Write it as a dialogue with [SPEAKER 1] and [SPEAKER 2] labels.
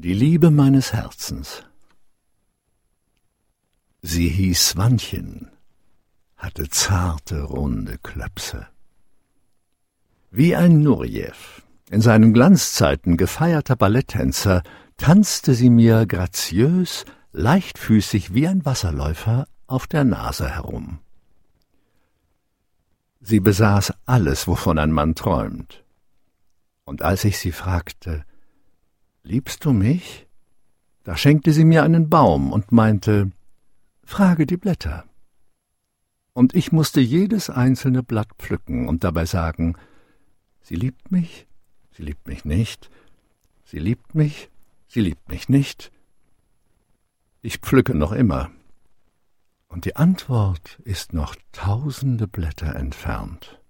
[SPEAKER 1] Die Liebe meines Herzens. Sie hieß Swantchen, hatte zarte, runde Klöpse. Wie ein Nurejew, in seinen Glanzzeiten gefeierter Balletttänzer, tanzte sie mir graziös, leichtfüßig wie ein Wasserläufer auf der Nase herum. Sie besaß alles, wovon ein Mann träumt. Und als ich sie fragte, »Liebst du mich?«, da schenkte sie mir einen Baum und meinte, »Frage die Blätter.« Und ich musste jedes einzelne Blatt pflücken und dabei sagen, »Sie liebt mich nicht, sie liebt mich nicht.« Ich pflücke noch immer, und die Antwort ist noch tausende Blätter entfernt.